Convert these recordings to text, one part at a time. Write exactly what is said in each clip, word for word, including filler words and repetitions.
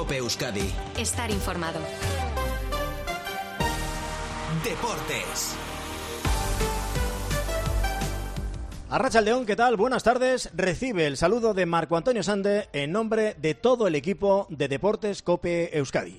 COPE Euskadi. Estar informado. Deportes. Arratsaldeon, ¿qué tal? Buenas tardes. Recibe el saludo de Marco Antonio Sande en nombre de todo el equipo de Deportes COPE Euskadi.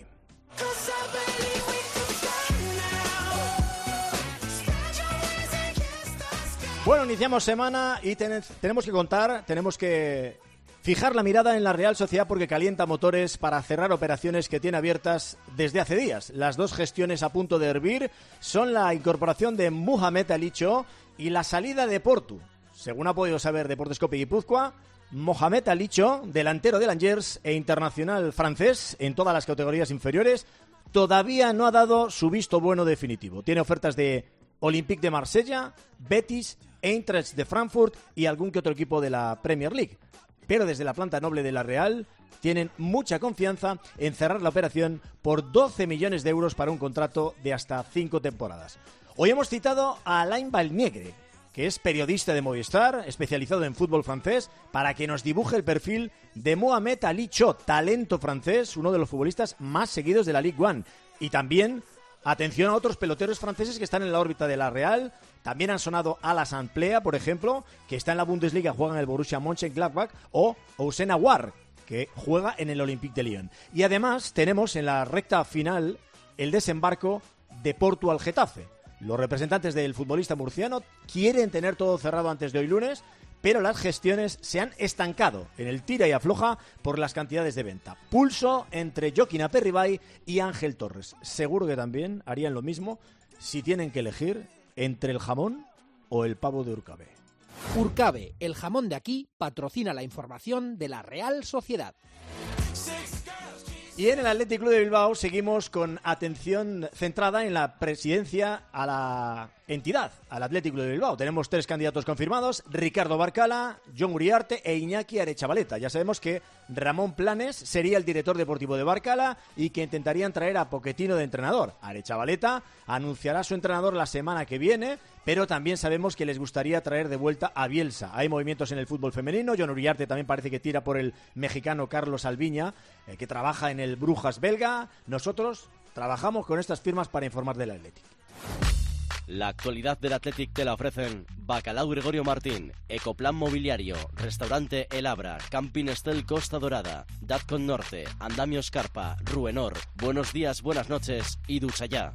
Bueno, iniciamos semana y ten- tenemos que contar, tenemos que fijar la mirada en la Real Sociedad porque calienta motores para cerrar operaciones que tiene abiertas desde hace días. Las dos gestiones a punto de hervir son la incorporación de Mohamed Alicho y la salida de Portu. Según ha podido saber Deportes COPE Guipúzcoa, Mohamed Alicho, delantero del Angers e internacional francés en todas las categorías inferiores, todavía no ha dado su visto bueno definitivo. Tiene ofertas de Olympique de Marsella, Betis, Eintracht de Frankfurt y algún que otro equipo de la Premier League. Pero desde la planta noble de la Real tienen mucha confianza en cerrar la operación por doce millones de euros para un contrato de hasta cinco temporadas. Hoy hemos citado a Alain Valniegre, que es periodista de Movistar, especializado en fútbol francés, para que nos dibuje el perfil de Mohamed Alicho, talento francés, uno de los futbolistas más seguidos de la Ligue uno. Y también, atención a otros peloteros franceses que están en la órbita de la Real. También han sonado Alassane Plea, por ejemplo, que está en la Bundesliga, juega en el Borussia Mönchengladbach, o Houssem Aouar, que juega en el Olympique de Lyon. Y además tenemos en la recta final el desembarco de Portu al Getafe. Los representantes del futbolista murciano quieren tener todo cerrado antes de hoy lunes, pero las gestiones se han estancado en el tira y afloja por las cantidades de venta. Pulso entre Joaquín Aperribay y Ángel Torres. Seguro que también harían lo mismo si tienen que elegir entre el jamón o el pavo de Urcabe. Urcabe, el jamón de aquí, patrocina la información de la Real Sociedad. Y en el Athletic Club de Bilbao seguimos con atención centrada en la presidencia a la entidad, al Athletic Club de Bilbao. Tenemos tres candidatos confirmados: Ricardo Barcala, Jon Uriarte e Iñaki Arechavaleta. Ya sabemos que Ramón Planes sería el director deportivo de Barcala y que intentarían traer a Pochettino de entrenador. Arechavaleta anunciará a su entrenador la semana que viene, pero también sabemos que les gustaría traer de vuelta a Bielsa. Hay movimientos en el fútbol femenino. Jon Uriarte también parece que tira por el mexicano Carlos Albiña, eh, que trabaja en el Brujas belga. Nosotros trabajamos con estas firmas para informar del Athletic. La actualidad del Athletic te la ofrecen Bacalao Gregorio Martín, Ecoplan Mobiliario, Restaurante El Abra, Camping Estel Costa Dorada, Datcon Norte, Andamio Scarpa, Ruenor. Buenos días, buenas noches y ducha ya.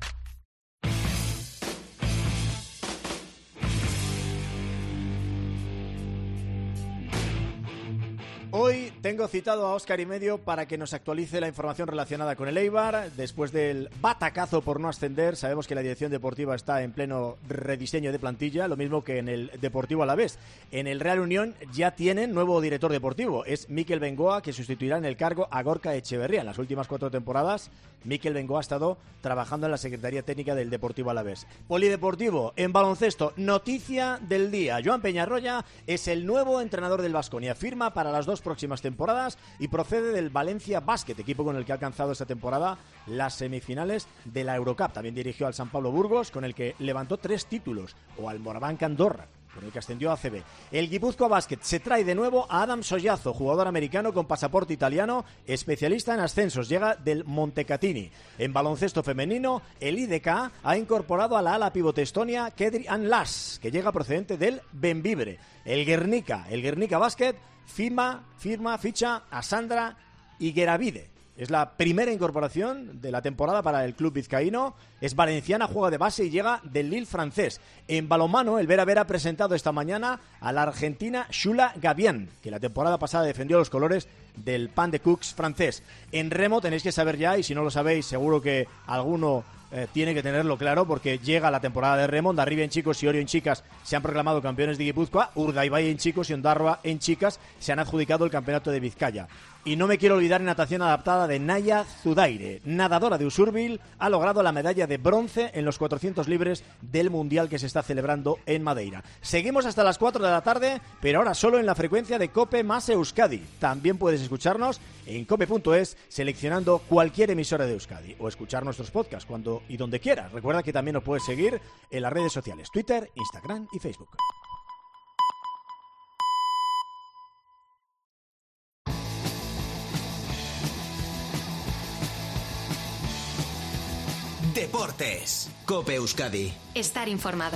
Hoy tengo citado a Óscar y Medio para que nos actualice la información relacionada con el Eibar. Después del batacazo por no ascender, sabemos que la dirección deportiva está en pleno rediseño de plantilla, lo mismo que en el Deportivo Alavés. En el Real Unión ya tienen nuevo director deportivo, es Mikel Bengoa, que sustituirá en el cargo a Gorka Echeverría. En las últimas cuatro temporadas, Mikel Bengoa ha estado trabajando en la Secretaría Técnica del Deportivo Alavés. Polideportivo, en baloncesto, noticia del día. Joan Peñarroya es el nuevo entrenador del Baskonia, firma para las dos próximas temporadas y procede del Valencia Basket, equipo con el que ha alcanzado esta temporada las semifinales de la Eurocup. También dirigió al San Pablo Burgos, con el que levantó tres títulos, o al Morabanc Andorra, con el que ascendió a A C B. El Guipúzcoa Basket se trae de nuevo a Adam Sollazo, jugador americano con pasaporte italiano, especialista en ascensos, llega del Montecatini. En baloncesto femenino, el I D K ha incorporado a la ala pivote estonia Kedri Anlas, que llega procedente del Benvibre. El Guernica, el Guernica Basket, firma, firma, ficha a Sandra Higueravide. Es la primera incorporación de la temporada para el club vizcaíno. Es valenciana, juega de base y llega del Lille francés. En balonmano, el Vera Vera ha presentado esta mañana a la argentina Shula Gavián, que la temporada pasada defendió los colores del Pan de Cooks francés. En remo tenéis que saber ya, y si no lo sabéis, seguro que alguno eh, tiene que tenerlo claro, porque llega la temporada de remo. Ondarribia en chicos y Orio en chicas se han proclamado campeones de Guipúzcoa. Urdaibai en chicos y Ondarroa en chicas se han adjudicado el campeonato de Vizcaya. Y no me quiero olvidar en natación adaptada de Naya Zudaire, nadadora de Usurbil, ha logrado la medalla de bronce en los cuatrocientos libres del Mundial que se está celebrando en Madeira. Seguimos hasta las cuatro de la tarde, pero ahora solo en la frecuencia de COPE más Euskadi. También puedes escucharnos en cope punto es seleccionando cualquier emisora de Euskadi o escuchar nuestros podcasts cuando y donde quieras. Recuerda que también nos puedes seguir en las redes sociales, Twitter, Instagram y Facebook. Deportes. COPE Euskadi. Estar informado.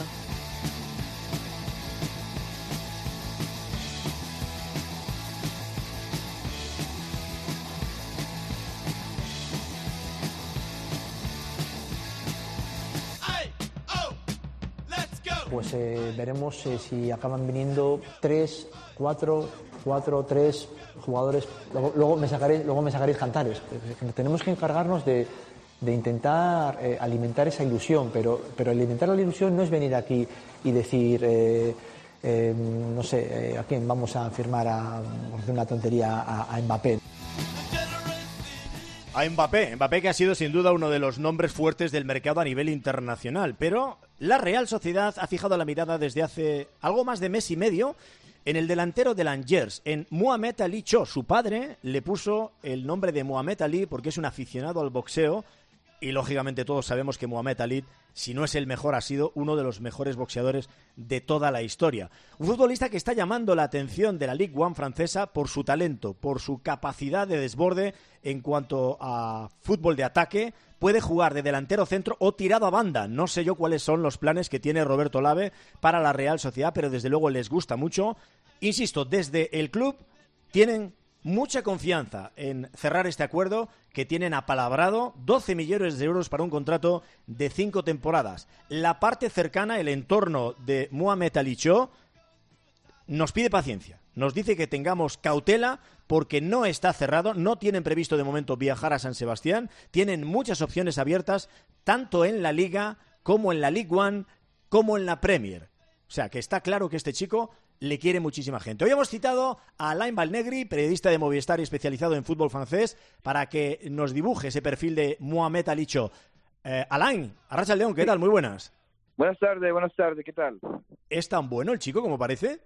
Pues eh, veremos eh, si acaban viniendo tres, cuatro, cuatro, tres jugadores. Luego, luego me sacaréis, luego me sacaréis cantares. Tenemos que encargarnos de, de intentar eh, alimentar esa ilusión, pero, pero alimentar la ilusión no es venir aquí y decir, eh, eh, no sé, eh, a quién vamos a firmar a, una tontería a, a Mbappé. A Mbappé, Mbappé que ha sido sin duda uno de los nombres fuertes del mercado a nivel internacional, pero la Real Sociedad ha fijado la mirada desde hace algo más de mes y medio en el delantero del Angers, en Mohamed Ali Cho. Su padre le puso el nombre de Mohamed Ali porque es un aficionado al boxeo y lógicamente todos sabemos que Mohamed Ali, si no es el mejor, ha sido uno de los mejores boxeadores de toda la historia. Un futbolista que está llamando la atención de la Ligue uno francesa por su talento, por su capacidad de desborde en cuanto a fútbol de ataque. Puede jugar de delantero centro o tirado a banda. No sé yo cuáles son los planes que tiene Roberto Lave para la Real Sociedad, pero desde luego les gusta mucho. Insisto, desde el club tienen mucha confianza en cerrar este acuerdo que tienen apalabrado, doce millones de euros para un contrato de cinco temporadas. La parte cercana, el entorno de Mohamed Ali Cho, nos pide paciencia. Nos dice que tengamos cautela porque no está cerrado, no tienen previsto de momento viajar a San Sebastián, tienen muchas opciones abiertas, tanto en la Liga como en la Ligue uno, como en la Premier. O sea, que está claro que este chico le quiere muchísima gente. Hoy hemos citado a Alain Valnegri, periodista de Movistar y especializado en fútbol francés, para que nos dibuje ese perfil de Mohamed Ali Cho. Eh, Alain, Arrachaldeón, ¿qué tal? Muy buenas. Buenas tardes, buenas tardes, ¿qué tal? ¿Es tan bueno el chico como parece?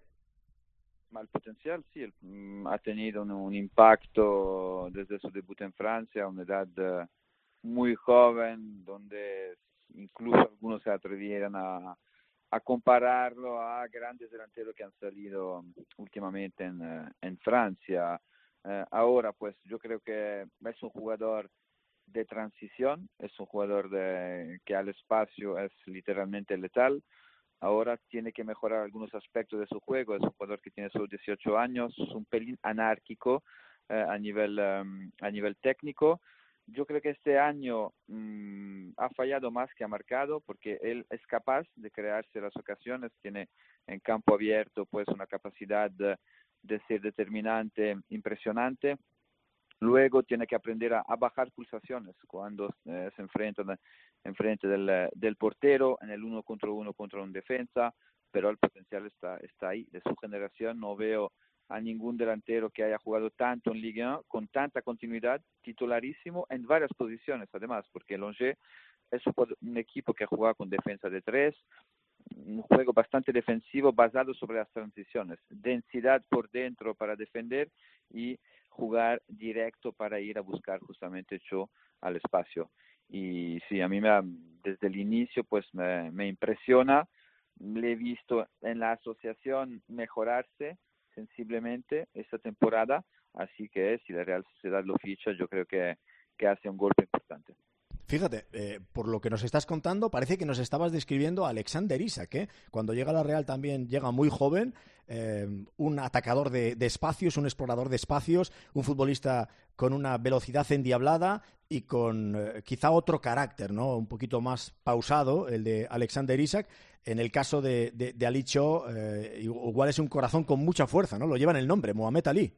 El potencial, sí, el, mm, ha tenido un, un impacto desde su debut en Francia, a una edad uh, muy joven, donde incluso algunos se atrevieron a a compararlo a grandes delanteros que han salido últimamente en, uh, en Francia. Uh, ahora, pues yo creo que es un jugador de transición, es un jugador de, que al espacio es literalmente letal. Ahora tiene que mejorar algunos aspectos de su juego. Es un jugador que tiene solo dieciocho años, es un pelín anárquico uh, a nivel um, a nivel técnico. Yo creo que este año mmm, ha fallado más que ha marcado, porque él es capaz de crearse las ocasiones, tiene en campo abierto pues una capacidad de, de ser determinante, impresionante. Luego tiene que aprender a, a bajar pulsaciones cuando eh, se enfrenta de, enfrente del, del portero, en el uno contra uno contra un defensa, pero el potencial está, está ahí. De su generación no veo a ningún delantero que haya jugado tanto en Ligue uno, con tanta continuidad, titularísimo en varias posiciones además, porque el Angers es un equipo que juega con defensa de tres, un juego bastante defensivo basado sobre las transiciones, densidad por dentro para defender y jugar directo para ir a buscar justamente Cho al espacio. Y sí, a mí me, desde el inicio pues me, me impresiona, le he visto en la asociación mejorarse sensiblemente esta temporada, así que si la Real Sociedad lo ficha, yo creo que, que hace un golpe importante. Fíjate, eh, por lo que nos estás contando, parece que nos estabas describiendo a Alexander Isak, ¿eh? Cuando llega a la Real también llega muy joven, eh, un atacador de, de espacios, un explorador de espacios, un futbolista con una velocidad endiablada y con eh, quizá otro carácter, ¿no? Un poquito más pausado, el de Alexander Isak. En el caso de, de, de Ali Cho, eh, igual es un corazón con mucha fuerza, ¿no? Lo lleva en el nombre, Mohamed Ali.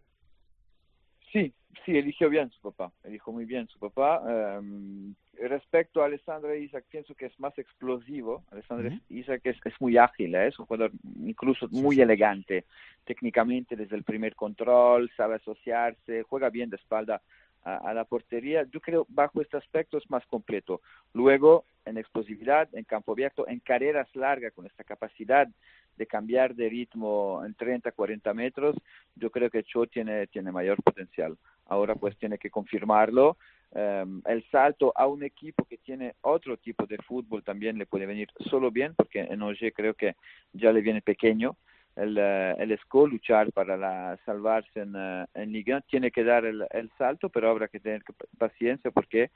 Sí, sí, eligió bien su papá, eligió muy bien su papá. Um, respecto a Alexander Isak, pienso que es más explosivo. Alexander uh-huh. Isak es, es muy ágil, ¿eh? Es un jugador incluso muy sí, sí. elegante, técnicamente desde el primer control, sabe asociarse, juega bien de espalda a, a la portería. Yo creo bajo este aspecto es más completo. Luego, en explosividad, en campo abierto, en carreras largas, con esta capacidad de cambiar de ritmo en treinta, cuarenta metros, yo creo que Cho tiene, tiene mayor potencial. Ahora pues tiene que confirmarlo. Um, el salto a un equipo que tiene otro tipo de fútbol también le puede venir solo bien, porque en Angers creo que ya le viene pequeño el, uh, el Esco, luchar para la, salvarse en, uh, en Liga. Tiene que dar el, el salto, pero habrá que tener paciencia porque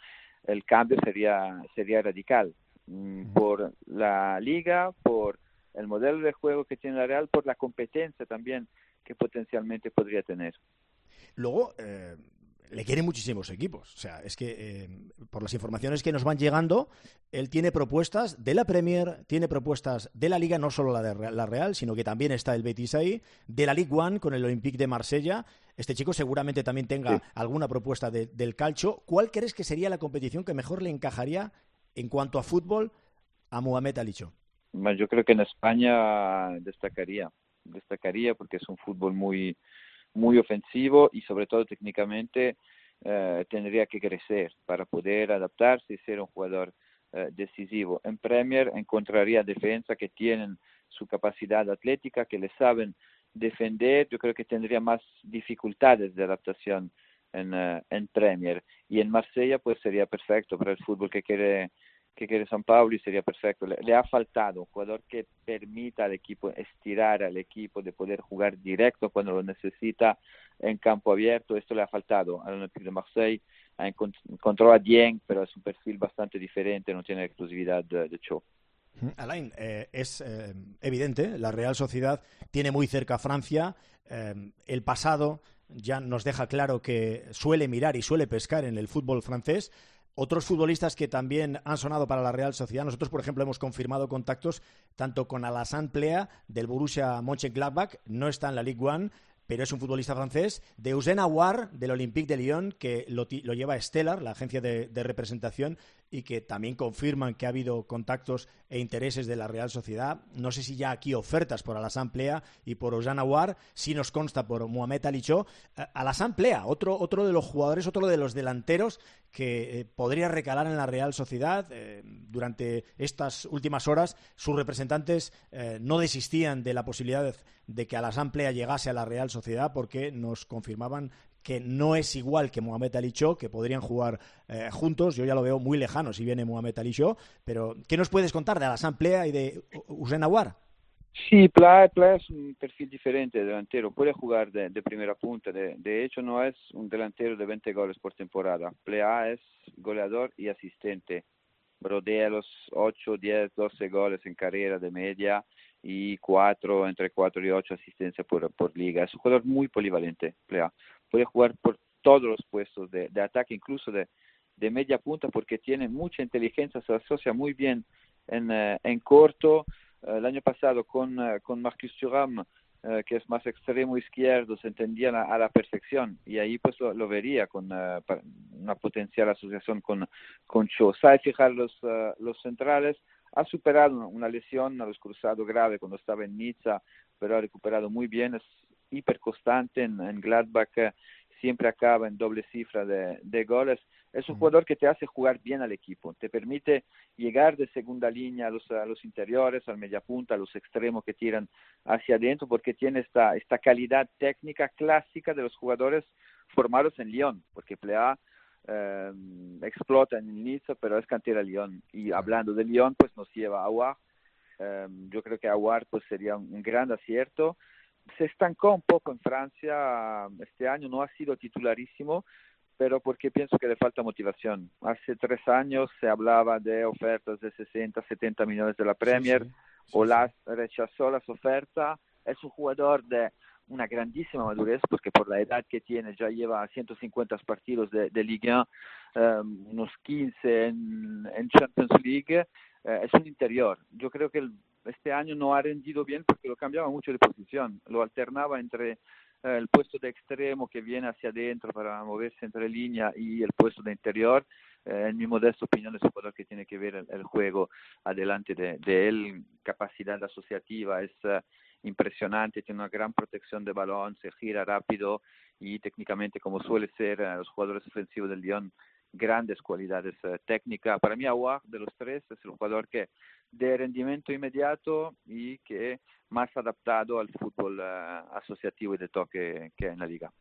el cambio sería, sería radical. Mm, por la liga, por el modelo de juego que tiene la Real, por la competencia también que potencialmente podría tener. Luego, eh, le quieren muchísimos equipos. O sea, es que eh, por las informaciones que nos van llegando, él tiene propuestas de la Premier, tiene propuestas de la Liga, no solo la de la Real, sino que también está el Betis ahí, de la Ligue uno con el Olympique de Marsella. Este chico seguramente también tenga sí. alguna propuesta de, del calcio. ¿Cuál crees que sería la competición que mejor le encajaría en cuanto a fútbol a Mohamed Ali Cho? Bueno, yo creo que en España destacaría, destacaría porque es un fútbol muy muy ofensivo y sobre todo técnicamente eh, tendría que crecer para poder adaptarse y ser un jugador eh, decisivo. En Premier encontraría defensa que tienen su capacidad atlética, que le saben defender. Yo creo que tendría más dificultades de adaptación en, uh, en Premier, y en Marsella pues sería perfecto para el fútbol que quiere que quiere San Paolo, y sería perfecto. Le, le ha faltado un jugador que permita al equipo estirar al equipo, de poder jugar directo cuando lo necesita en campo abierto. Esto le ha faltado al Olympique de Marseille. Encontró a Dieng, pero es un perfil bastante diferente, no tiene la exclusividad de, de Cho. Alain, eh, es eh, evidente, la Real Sociedad tiene muy cerca a Francia. Eh, el pasado ya nos deja claro que suele mirar y suele pescar en el fútbol francés. Otros futbolistas que también han sonado para la Real Sociedad. Nosotros, por ejemplo, hemos confirmado contactos tanto con Alassane Plea del Borussia Mönchengladbach, no está en la Ligue uno, pero es un futbolista francés, de Eugène Aouar del Olympique de Lyon, que lo, lo lleva Stellar, la agencia de, de representación, y que también confirman que ha habido contactos e intereses de la Real Sociedad. No sé si ya aquí ofertas por Alassane Plea y por Eugène Aouar, sí nos consta por Mohamed Ali Cho. Uh, Alassane Plea, otro, otro de los jugadores, otro de los delanteros que eh, podría recalar en la Real Sociedad. Eh, durante estas últimas horas, sus representantes eh, no desistían de la posibilidad de, de que Alassane Plea llegase a la Real Sociedad, porque nos confirmaban que no es igual que Mohamed Ali Cho, que podrían jugar eh, juntos. Yo ya lo veo muy lejano si viene Mohamed Ali Cho, pero ¿qué nos puedes contar de Alassane Plea y de Eugène Aouar? Sí, Plea, Plea es un perfil diferente de delantero, puede jugar de, de primera punta, de, de hecho no es un delantero de veinte goles por temporada. Plea es goleador y asistente, rodea los ocho, diez, doce goles en carrera de media y cuatro, entre cuatro y ocho asistencias por, por liga. Es un jugador muy polivalente, Plea. Puede jugar por todos los puestos de, de ataque, incluso de, de media punta, porque tiene mucha inteligencia, se asocia muy bien en, uh, en corto. Uh, el año pasado con, uh, con Marcus Thuram, uh, que es más extremo izquierdo, se entendían a, a la perfección, y ahí pues lo, lo vería con uh, una potencial asociación con, con Cho. Sabe fijar los, uh, los centrales. Ha superado una lesión a los cruzados grave cuando estaba en Niza, pero ha recuperado muy bien. Es hiper constante en, en Gladbach, siempre acaba en doble cifra de, de goles. Es un jugador que te hace jugar bien al equipo, te permite llegar de segunda línea a los, a los interiores, al mediapunta, a los extremos que tiran hacia adentro, porque tiene esta, esta calidad técnica clásica de los jugadores formados en Lyon, porque Plea eh, explota en el Niza, pero es cantera Lyon. Y hablando de Lyon, pues nos lleva a Aouar. Eh, yo creo que Aouar pues sería un, un gran acierto. Se estancó un poco en Francia este año, no ha sido titularísimo, pero porque pienso que le falta motivación. Hace tres años se hablaba de ofertas de sesenta, setenta millones de la Premier, sí, sí, sí, Olas sí. rechazó las ofertas. Es un jugador de una grandísima madurez, porque por la edad que tiene ya lleva ciento cincuenta partidos de, de Ligue uno, um, unos quince en, en Champions League. Uh, es un interior. Yo creo que el este año no ha rendido bien porque lo cambiaba mucho de posición, lo alternaba entre eh, el puesto de extremo que viene hacia adentro para moverse entre línea y el puesto de interior. Eh, en mi modesta opinión es un jugador que tiene que ver el, el juego adelante de, de él, capacidad asociativa, es uh, impresionante, tiene una gran protección de balón, se gira rápido y técnicamente, como suele ser uh, los jugadores ofensivos del Lyon, grandes cualidades uh, técnicas. Para mí Aouar, de los tres, es el jugador que de rendimiento inmediato y que más adaptado al fútbol uh, asociativo y de toque que hay en la liga.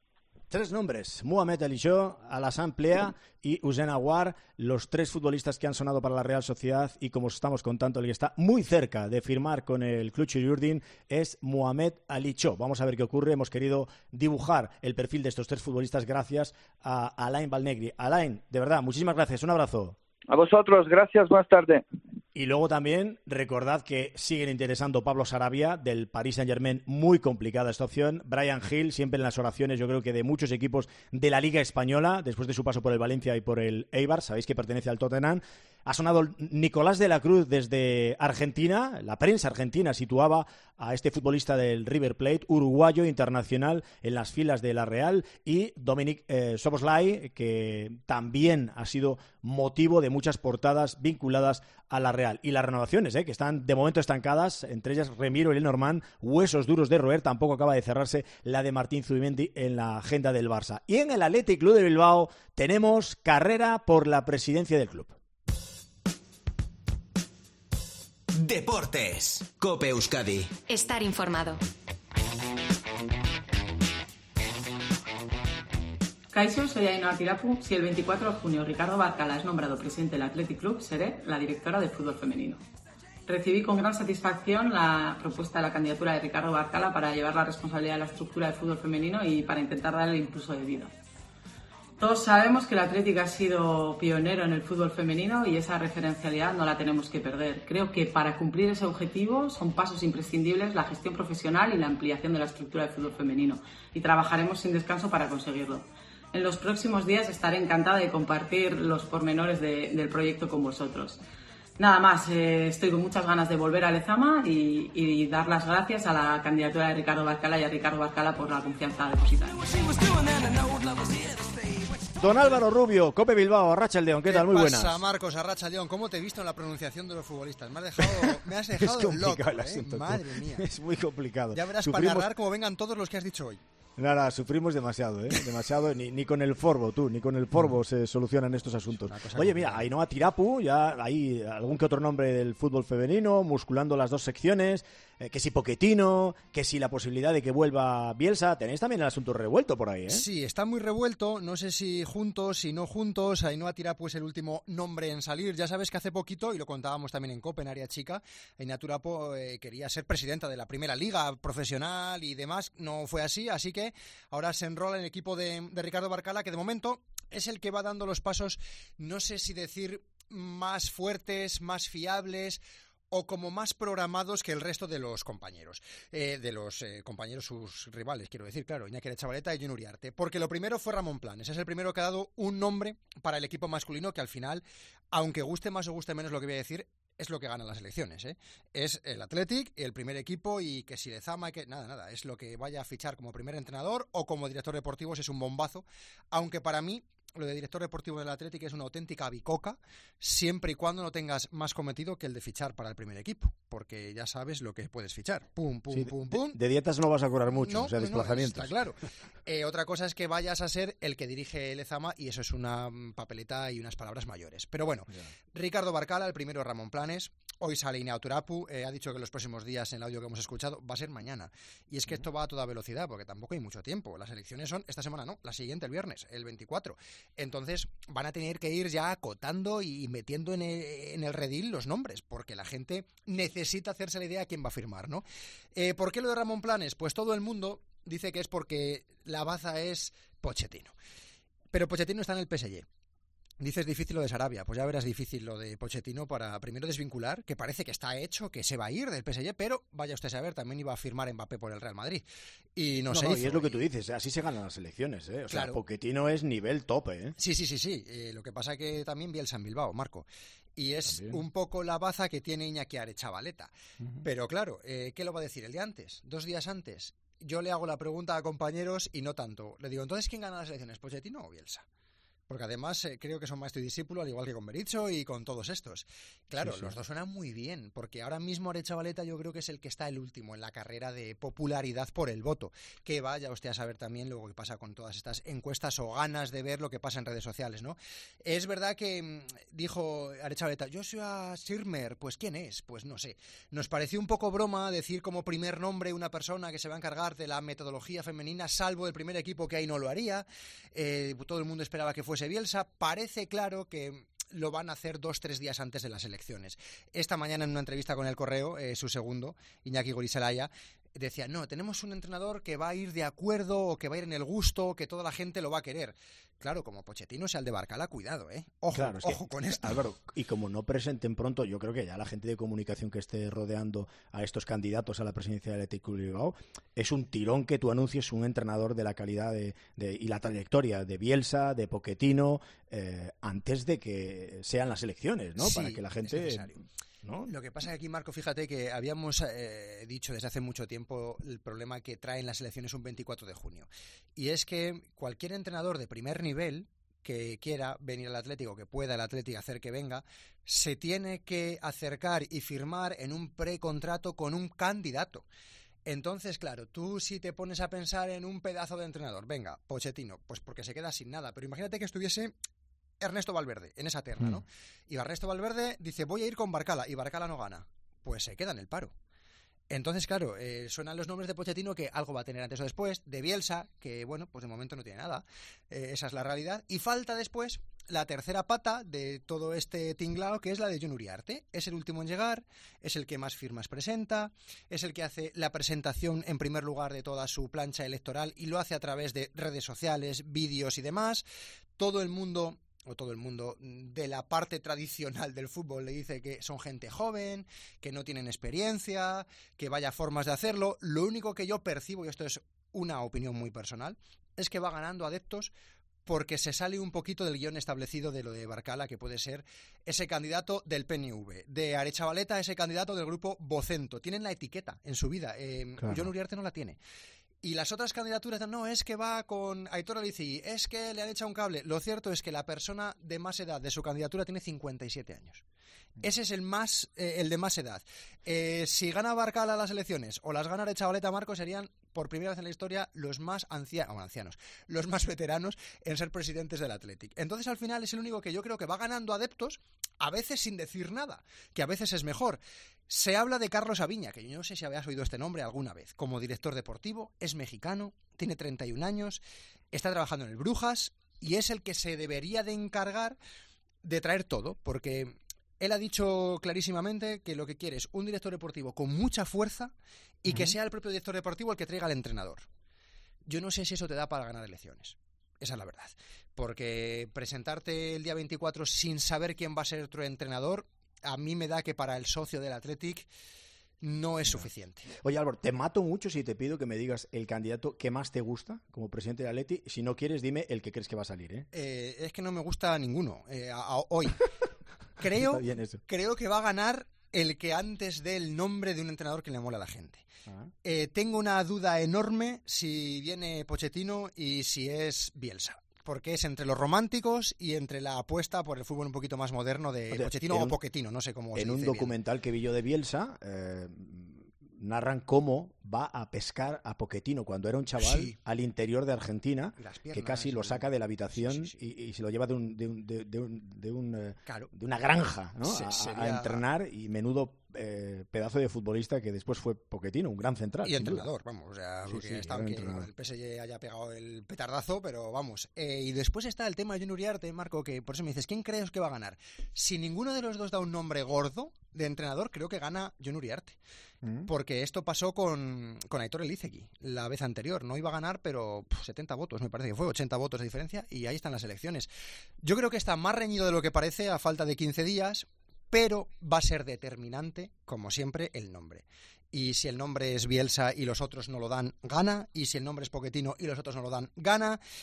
Tres nombres, Mohamed Alicho, Alassane Plea y Hussein Aouar, los tres futbolistas que han sonado para la Real Sociedad, y como os estamos contando, el que está muy cerca de firmar con el Club Chiriurdin es Mohamed Alicho. Vamos a ver qué ocurre. Hemos querido dibujar el perfil de estos tres futbolistas gracias a Alain Valnegri. Alain, de verdad, muchísimas gracias. Un abrazo. A vosotros, gracias, buenas tardes. Y luego también recordad que siguen interesando Pablo Sarabia del Paris Saint-Germain, muy complicada esta opción. Bryan Gil, siempre en las oraciones, yo creo que de muchos equipos de la Liga Española, después de su paso por el Valencia y por el Eibar, sabéis que pertenece al Tottenham. Ha sonado Nicolás de la Cruz desde Argentina. La prensa argentina situaba a este futbolista del River Plate, uruguayo internacional, en las filas de la Real, y Dominic eh, Szoboszlai, que también ha sido motivo de muchas portadas vinculadas a la Real. Y las renovaciones, eh, que están de momento estancadas, entre ellas Remiro y Lenormand, huesos duros de roer. Tampoco acaba de cerrarse la de Martín Zubimendi en la agenda del Barça. Y en el Athletic Club de Bilbao tenemos carrera por la presidencia del club. Deportes. Cope Euskadi. Estar informado. Kaixo, soy Ainhoa Tirapu. Si el veinticuatro de junio Ricardo Barcala es nombrado presidente del Athletic Club, seré la directora de fútbol femenino. Recibí con gran satisfacción la propuesta de la candidatura de Ricardo Barcala para llevar la responsabilidad de la estructura del fútbol femenino y para intentar darle el impulso debido. Todos sabemos que el Athletic ha sido pionero en el fútbol femenino y esa referencialidad no la tenemos que perder. Creo que para cumplir ese objetivo son pasos imprescindibles la gestión profesional y la ampliación de la estructura del fútbol femenino, y trabajaremos sin descanso para conseguirlo. En los próximos días estaré encantada de compartir los pormenores de, del proyecto con vosotros. Nada más, eh, estoy con muchas ganas de volver a Lezama y, y dar las gracias a la candidatura de Ricardo Barcala y a Ricardo Barcala por la confianza depositada. Don Álvaro Rubio, Cope Bilbao, Arratsaldeon, ¿qué tal? Muy buenas. ¿Qué pasa, Marcos? Arratsaldeon, ¿cómo te he visto en la pronunciación de los futbolistas? Me has dejado, me has dejado es complicado loco, el asunto, ¿eh? Madre mía. Es muy complicado. Ya verás Sufrimos... para narrar cómo vengan todos los que has dicho hoy. Nada, sufrimos demasiado, ¿eh? Demasiado, ni, ni con el Forbo, tú, ni con el Forbo no. se solucionan estos asuntos. Oye, mira, Ainhoa Tirapu, ya hay algún que otro nombre del fútbol femenino, musculando las dos secciones, eh, que si Pochettino, que si la posibilidad de que vuelva Bielsa. Tenéis también el asunto revuelto por ahí, ¿eh? Sí, está muy revuelto, no sé si juntos, si no juntos. Ainhoa Tirapu es el último nombre en salir. Ya sabes que hace poquito, y lo contábamos también en Cope, en Área Chica, Ainhoa Tirapu eh, quería ser presidenta de la Primera Liga profesional y demás. No fue así, así que ahora se enrola en el equipo de, de Ricardo Barcala, que de momento es el que va dando los pasos, no sé si decir más fuertes, más fiables o como más programados que el resto de los compañeros, eh, de los eh, compañeros, sus rivales, quiero decir, claro, Iñaki Aretxabaleta y Jon Uriarte, porque lo primero fue Ramón Planes, es el primero que ha dado un nombre para el equipo masculino que al final, aunque guste más o guste menos lo que voy a decir, es lo que ganan las elecciones, ¿eh? Es el Athletic, el primer equipo, y que si Lezama, que nada, nada, es lo que vaya a fichar como primer entrenador o como director deportivo, es un bombazo, aunque para mí lo de director deportivo del Athletic es una auténtica bicoca, siempre y cuando no tengas más cometido que el de fichar para el primer equipo, porque ya sabes lo que puedes fichar. Pum, pum, sí, pum, pum. De, de dietas no vas a cobrar mucho, no, o sea, desplazamientos. No, está claro. Eh, otra cosa es que vayas a ser el que dirige Lezama y eso es una papeleta y unas palabras mayores. Pero bueno, yeah. Ricardo Barcala, el primero Ramón Planes, hoy sale Ainhoa Tirapu, eh, ha dicho que los próximos días en el audio que hemos escuchado va a ser mañana. Y es que esto va a toda velocidad, porque tampoco hay mucho tiempo. Las elecciones son esta semana, no, la siguiente, el viernes, el veinticuatro. Entonces van a tener que ir ya acotando y metiendo en el, en el redil los nombres, porque la gente necesita hacerse la idea de quién va a firmar, ¿no? Eh, ¿Por qué lo de Ramón Planes? Pues todo el mundo dice que es porque la baza es Pochettino. Pero Pochettino está en el P S G. Dices difícil lo de Sarabia, pues ya verás difícil lo de Pochettino para primero desvincular, que parece que está hecho, que se va a ir del P S G, pero vaya usted a saber, también iba a firmar Mbappé por el Real Madrid. Y no, no se no, hizo. Y es lo que tú dices, así se ganan las elecciones, ¿eh? O claro. sea, Pochettino es nivel tope, ¿eh? Sí, sí, sí, sí. Eh, lo que pasa es que también Bielsa en Bilbao, Marco. Y es también un poco la baza que tiene Iñaki Aretxabaleta. Uh-huh. Pero claro, eh, ¿qué lo va a decir el día antes? Dos días antes. Yo le hago la pregunta a compañeros y no tanto. Le digo, entonces, ¿quién gana las elecciones, Pochettino o Bielsa? Porque además eh, creo que son maestro y discípulo, al igual que con Berizzo y con todos estos. Claro, sí, sí. Los dos suenan muy bien, porque ahora mismo Aretxabaleta yo creo que es el que está el último en la carrera de popularidad por el voto. Que vaya usted a saber también luego qué pasa con todas estas encuestas o ganas de ver lo que pasa en redes sociales, ¿no? Es verdad que mmm, dijo Aretxabaleta, Joshua Schirmer, pues ¿quién es? Pues no sé. Nos pareció un poco broma decir como primer nombre una persona que se va a encargar de la metodología femenina, salvo el primer equipo que ahí no lo haría. Eh, todo el mundo esperaba que fuese Bielsa. Parece claro que lo van a hacer dos, tres días antes de las elecciones. Esta mañana en una entrevista con El Correo, eh, su segundo, Iñaki Gorizelaia, decía, no, tenemos un entrenador que va a ir de acuerdo o que va a ir en el gusto, que toda la gente lo va a querer. Claro, como Pochettino sea el de Barcala, cuidado, ¿eh? Ojo, claro, es ojo que, con esto. Álvaro, y como no presenten pronto, yo creo que ya la gente de comunicación que esté rodeando a estos candidatos a la presidencia del Athletic Club de Bilbao, es un tirón que tú anuncies un entrenador de la calidad de, de, y la trayectoria de Bielsa, de Pochettino, eh, antes de que sean las elecciones, ¿no? Sí, para que la gente... ¿no? Lo que pasa es que aquí, Marco, fíjate que habíamos eh, dicho desde hace mucho tiempo el problema que traen las elecciones un veinticuatro de junio. Y es que cualquier entrenador de primer nivel que quiera venir al Atlético, que pueda el Atlético hacer que venga, se tiene que acercar y firmar en un precontrato con un candidato. Entonces, claro, tú si te pones a pensar en un pedazo de entrenador, venga, Pochettino, pues porque se queda sin nada, pero imagínate que estuviese Ernesto Valverde en esa terna, ¿no? Mm. Y Ernesto Valverde dice, voy a ir con Barcala, y Barcala no gana. Pues se queda en el paro. Entonces, claro, eh, suenan los nombres de Pochettino, que algo va a tener antes o después, de Bielsa, que, bueno, pues de momento no tiene nada. Eh, esa es la realidad. Y falta después la tercera pata de todo este tinglao, que es la de Jon Uriarte. Es el último en llegar, es el que más firmas presenta, es el que hace la presentación en primer lugar de toda su plancha electoral y lo hace a través de redes sociales, vídeos y demás. Todo el mundo... o todo el mundo de la parte tradicional del fútbol le dice que son gente joven, que no tienen experiencia, que vaya formas de hacerlo. Lo único que yo percibo, y esto es una opinión muy personal, es que va ganando adeptos porque se sale un poquito del guión establecido de lo de Barcala, que puede ser ese candidato del P N V, de Aretxabaleta, ese candidato del grupo Vocento. Tienen la etiqueta en su vida. Eh, claro. Jon Uriarte no la tiene. Y las otras candidaturas, no, es que va con Aitor Elizegi, es que le han echado un cable. Lo cierto es que la persona de más edad de su candidatura tiene cincuenta y siete años. Ese es el más eh, el de más edad. Eh, si gana Barcala las elecciones o las gana Aretxabaleta, Marco, serían por primera vez en la historia los más ancia- oh, ancianos, los más veteranos en ser presidentes del Athletic. Entonces, al final, es el único que yo creo que va ganando adeptos, a veces sin decir nada, que a veces es mejor. Se habla de Carlos Aviña, que yo no sé si habías oído este nombre alguna vez, como director deportivo, es mexicano, tiene treinta y un años, está trabajando en el Brujas y es el que se debería de encargar de traer todo, porque él ha dicho clarísimamente que lo que quiere es un director deportivo con mucha fuerza y uh-huh. que sea el propio director deportivo el que traiga al entrenador. Yo no sé si eso te da para ganar elecciones. Esa es la verdad. Porque presentarte el día veinticuatro sin saber quién va a ser otro entrenador, a mí me da que para el socio del Athletic no es suficiente. Oye, Álvaro, te mato mucho si te pido que me digas el candidato que más te gusta como presidente del Athletic. Si no quieres, dime el que crees que va a salir, ¿eh? Eh, es que no me gusta ninguno eh, a, a, hoy. Creo, creo que va a ganar el que antes dé el nombre de un entrenador que le mola a la gente. Ah. Eh, tengo una duda enorme si viene Pochettino y si es Bielsa. Porque es entre los románticos y entre la apuesta por el fútbol un poquito más moderno de o sea, Pochettino o Pochettino, no sé cómo se dice. En un documental bien. que vi yo de Bielsa, eh, narran cómo va a pescar a Pochettino cuando era un chaval sí. al interior de Argentina, piernas, que casi lo saca de la habitación sí, sí, sí. Y, y se lo lleva de un de un, de, de un, de, un, claro. de una granja, ¿no? Se, a, sería... a entrenar, y menudo eh, pedazo de futbolista que después fue Pochettino, un gran central. Y entrenador, duda. vamos, o sea, sí, porque sí, está aunque el P S G haya pegado el petardazo, pero vamos. Eh, y después está el tema de Jon Uriarte, Marco, que por eso me dices, ¿quién crees que va a ganar? Si ninguno de los dos da un nombre gordo de entrenador, creo que gana Jon Uriarte. ¿Mm? Porque esto pasó con, con Aitor Elizegi la vez anterior. No iba a ganar, pero pff, setenta votos, me parece que fue, ochenta votos de diferencia, y ahí están las elecciones. Yo creo que está más reñido de lo que parece a falta de quince días, pero va a ser determinante, como siempre, el nombre. Y si el nombre es Bielsa y los otros no lo dan, gana. Y si el nombre es Pochettino y los otros no lo dan, gana.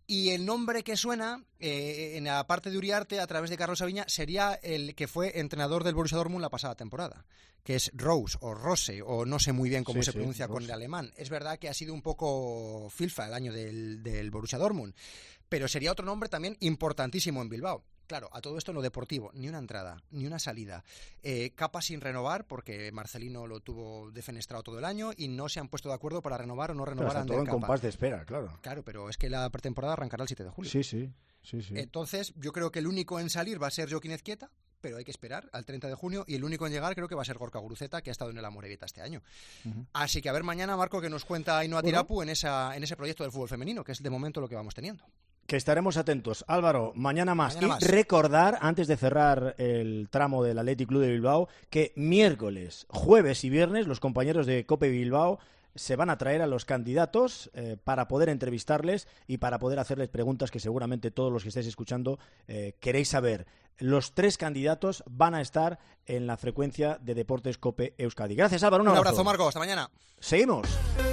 Y el nombre que suena eh, en la parte de Uriarte a través de Carlos Aviña sería el que fue entrenador del Borussia Dortmund la pasada temporada, que es Rose o Rose, o no sé muy bien cómo sí, se sí, pronuncia Rose. con el alemán. Es verdad que ha sido un poco filfa el año del, del Borussia Dortmund, pero sería otro nombre también importantísimo en Bilbao. Claro, a todo esto en lo deportivo, ni una entrada, ni una salida. Eh, Capa sin renovar, porque Marcelino lo tuvo defenestrado todo el año y no se han puesto de acuerdo para renovar o no renovar Claro, a está todo Ander en Capa. compás de espera, claro. Claro, pero es que la pretemporada arrancará el siete de julio. Sí, sí, sí, sí. Entonces, yo creo que el único en salir va a ser Joaquín Ezquieta, pero hay que esperar al treinta de junio, y el único en llegar creo que va a ser Gorka Guruceta, que ha estado en el Amorebieta este año. Uh-huh. Así que a ver mañana, Marco, que nos cuenta Ainhoa bueno. Tirapu en, esa, en ese proyecto del fútbol femenino, que es de momento lo que vamos teniendo. Que estaremos atentos. Álvaro, mañana más. Mañana y más. Recordar, antes de cerrar el tramo del Athletic Club de Bilbao, que miércoles, jueves y viernes los compañeros de COPE Bilbao se van a traer a los candidatos eh, para poder entrevistarles y para poder hacerles preguntas que seguramente todos los que estáis escuchando eh, queréis saber. Los tres candidatos van a estar en la frecuencia de Deportes COPE Euskadi. Gracias, Álvaro. Un, un abrazo. abrazo, Marco. Hasta mañana. Seguimos.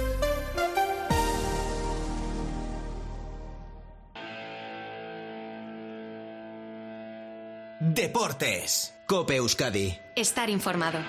Deportes. COPE Euskadi. Estar informado.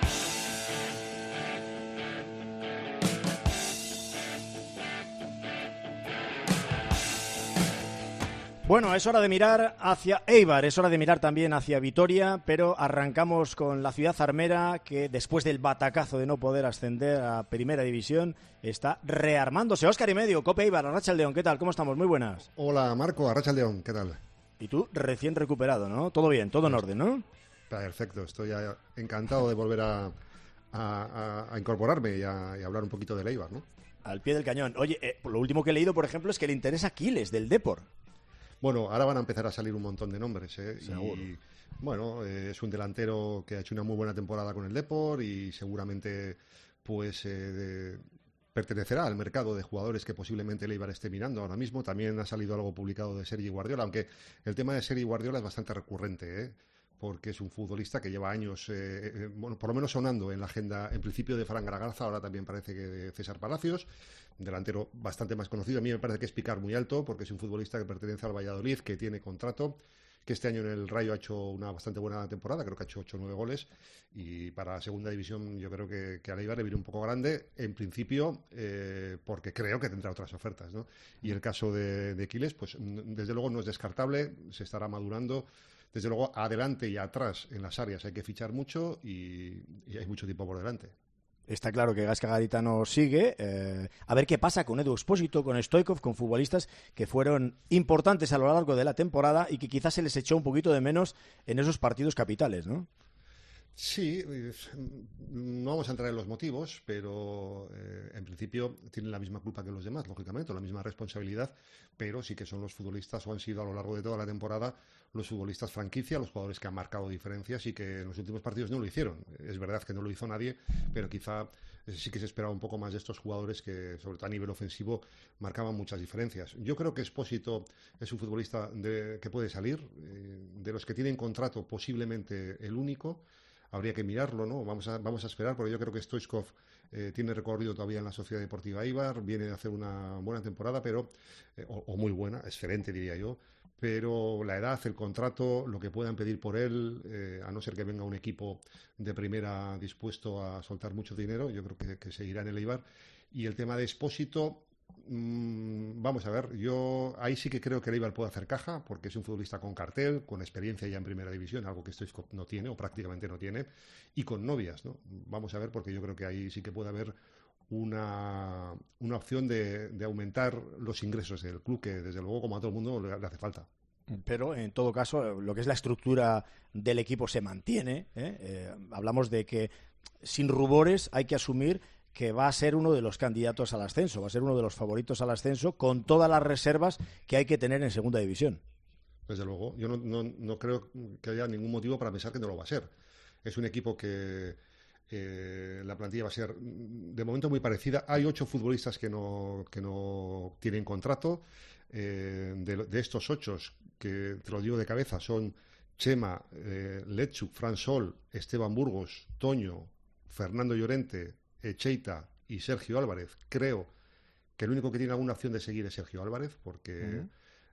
Bueno, es hora de mirar hacia Eibar, es hora de mirar también hacia Vitoria, pero arrancamos con la ciudad armera que después del batacazo de no poder ascender a Primera División está rearmándose. Óscar y medio, COPE Eibar, Arratsaldeon, ¿qué tal? ¿Cómo estamos? Muy buenas. Hola Marco, Arratsaldeon, ¿qué tal? Y tú recién recuperado, ¿no? Todo bien, todo en orden, ¿no? Perfecto, estoy encantado de volver a, a, a incorporarme y a, y a hablar un poquito del Eibar, ¿no? Al pie del cañón. Oye, eh, lo último que he leído, por ejemplo, es que le interesa Aquiles, del Depor. Bueno, ahora van a empezar a salir un montón de nombres, ¿eh? Seguro. Y, bueno, eh, es un delantero que ha hecho una muy buena temporada con el Depor y seguramente pues eh, de, pertenecerá al mercado de jugadores que posiblemente el Eibar esté mirando ahora mismo. También ha salido algo publicado de Sergi Guardiola, aunque el tema de Sergi Guardiola es bastante recurrente, ¿eh? Porque es un futbolista que lleva años, eh, eh, bueno, por lo menos sonando en la agenda, en principio de Fran Garagarza, ahora también parece que de César Palacios, un delantero bastante más conocido. A mí me parece que es picar muy alto, porque es un futbolista que pertenece al Valladolid, que tiene contrato, que este año en el Rayo ha hecho una bastante buena temporada, creo que ha hecho ocho o nueve goles, y para la segunda división yo creo que, que al Eibar le viene un poco grande, en principio, eh, porque creo que tendrá otras ofertas, ¿no? Y el caso de, de Quiles, pues desde luego no es descartable, se estará madurando. Desde luego, adelante y atrás en las áreas hay que fichar mucho y, y hay mucho tiempo por delante. Está claro que Gaizka Garitano sigue. Eh, a ver qué pasa con Edu Expósito, con Stoichkov, con futbolistas que fueron importantes a lo largo de la temporada y que quizás se les echó un poquito de menos en esos partidos capitales, ¿no? Sí, no vamos a entrar en los motivos, pero eh, en principio tienen la misma culpa que los demás, lógicamente, la misma responsabilidad, pero sí que son los futbolistas, o han sido a lo largo de toda la temporada, los futbolistas franquicia, los jugadores que han marcado diferencias y que en los últimos partidos no lo hicieron. Es verdad que no lo hizo nadie, pero quizá sí que se esperaba un poco más de estos jugadores que, sobre todo a nivel ofensivo, marcaban muchas diferencias. Yo creo que Expósito es un futbolista de, que puede salir, eh, de los que tienen contrato posiblemente el único. Habría que mirarlo, ¿no? Vamos a, vamos a esperar, porque yo creo que Stoichkov eh, tiene recorrido todavía en la Sociedad Deportiva Eibar, viene de hacer una buena temporada, pero eh, o, o muy buena, excelente diría yo, pero la edad, el contrato, lo que puedan pedir por él, eh, a no ser que venga un equipo de primera dispuesto a soltar mucho dinero, yo creo que, que seguirá en el Eibar. Y el tema de Expósito, mmm, vamos a ver, yo ahí sí que creo que el Eibar puede hacer caja, porque es un futbolista con cartel, con experiencia ya en primera división, algo que Stoichkov no tiene, o prácticamente no tiene, y con novias, ¿no? Vamos a ver, porque yo creo que ahí sí que puede haber una, una opción de, de aumentar los ingresos del club, que desde luego, como a todo el mundo, le, le hace falta. Pero en todo caso, lo que es la estructura del equipo se mantiene, ¿eh? Eh, hablamos de que sin rubores hay que asumir que va a ser uno de los candidatos al ascenso, va a ser uno de los favoritos al ascenso, con todas las reservas que hay que tener en segunda división. Desde luego, yo no, no, no creo que haya ningún motivo para pensar que no lo va a ser. Es un equipo que eh, la plantilla va a ser de momento muy parecida. Hay ocho futbolistas que no, que no tienen contrato. Eh, de, de estos ocho, que te lo digo de cabeza, son Chema, eh, Lechuk, Fran Sol, Esteban Burgos, Toño, Fernando Llorente, Echeita y Sergio Álvarez. Creo que el único que tiene alguna opción de seguir es Sergio Álvarez, porque uh-huh.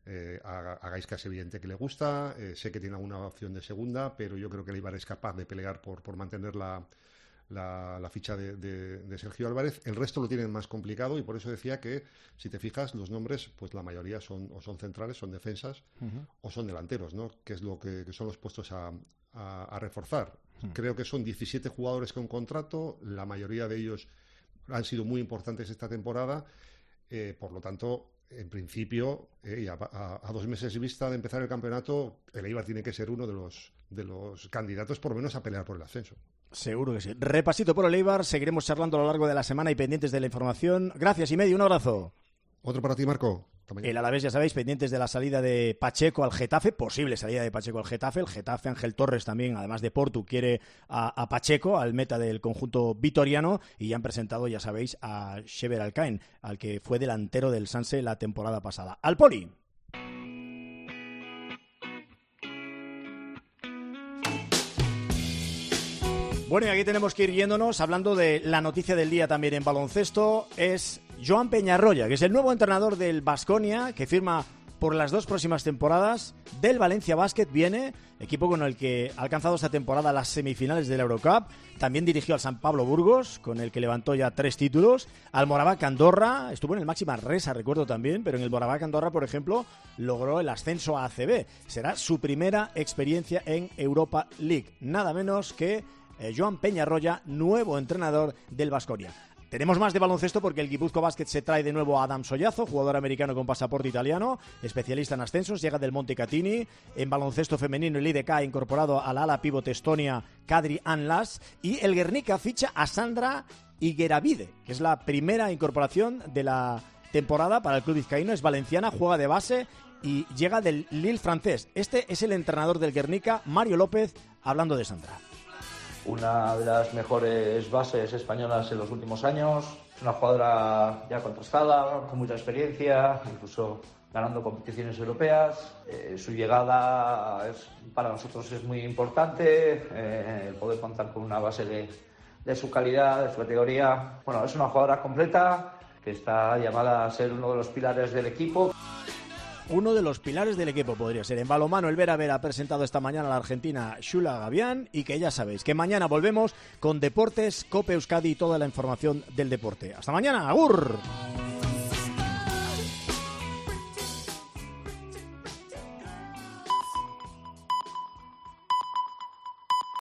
eh, a, a Gaizka es evidente que le gusta, eh, sé que tiene alguna opción de segunda, pero yo creo que el Eibar es capaz de pelear por, por mantener la, la, la ficha de, de, de Sergio Álvarez. El resto lo tienen más complicado y por eso decía que, si te fijas, los nombres, pues la mayoría son o son centrales, son defensas, uh-huh. o son delanteros, ¿no? Que es lo que, que son los puestos a, a, a reforzar. Uh-huh. Creo que son diecisiete jugadores con contrato, la mayoría de ellos han sido muy importantes esta temporada, eh, por lo tanto, en principio, eh, y a, a, a dos meses de vista de empezar el campeonato, el Eibar tiene que ser uno de los, de los candidatos, por lo menos, a pelear por el ascenso. Seguro que sí. Repasito por el Eibar, seguiremos charlando a lo largo de la semana y pendientes de la información. Gracias, y medio, un abrazo. Otro para ti, Marco. El Alavés, ya sabéis, pendientes de la salida de Pacheco al Getafe, posible salida de Pacheco al Getafe. El Getafe, Ángel Torres también, además de Portu, quiere a, a Pacheco, al meta del conjunto vitoriano, y ya han presentado, ya sabéis, a Shever Alcaen, al que fue delantero del Sanse la temporada pasada. Al Poli. Bueno, y aquí tenemos que ir yéndonos hablando de la noticia del día también en baloncesto. Es Joan Peñarroya, que es el nuevo entrenador del Baskonia, que firma por las dos próximas temporadas. Del Valencia Basket viene, equipo con el que ha alcanzado esta temporada las semifinales de la Eurocup. También dirigió al San Pablo Burgos, con el que levantó ya tres títulos. Al Morabac Andorra, estuvo en el Máxima Resa, recuerdo también, pero en el Morabac Andorra, por ejemplo, logró el ascenso a A C B. Será su primera experiencia en Europa League. Nada menos que eh, Joan Peñarroya, nuevo entrenador del Baskonia. Tenemos más de baloncesto porque el Guipúzcoa Basket se trae de nuevo a Adam Sollazo, jugador americano con pasaporte italiano, especialista en ascensos, llega del Montecatini. En baloncesto femenino, el I D K ha incorporado a la ala pivote estonia Kadri Anlas, y el Guernica ficha a Sandra Higueravide, que es la primera incorporación de la temporada para el club vizcaíno. Es valenciana, juega de base y llega del Lille francés. Este es el entrenador del Guernica, Mario López, hablando de Sandra. Una de las mejores bases españolas en los últimos años, una jugadora ya contrastada, con mucha experiencia, incluso ganando competiciones europeas. Eh, su llegada es, para nosotros es muy importante, eh, el poder contar con una base de, de su calidad, de su categoría. Bueno, es una jugadora completa que está llamada a ser uno de los pilares del equipo. Uno de los pilares del equipo podría ser. En balonmano, el Vera Vera ha presentado esta mañana a la argentina Shula Gavián, y que ya sabéis que mañana volvemos con Deportes, Cope Euskadi y toda la información del deporte. ¡Hasta mañana! ¡Agur!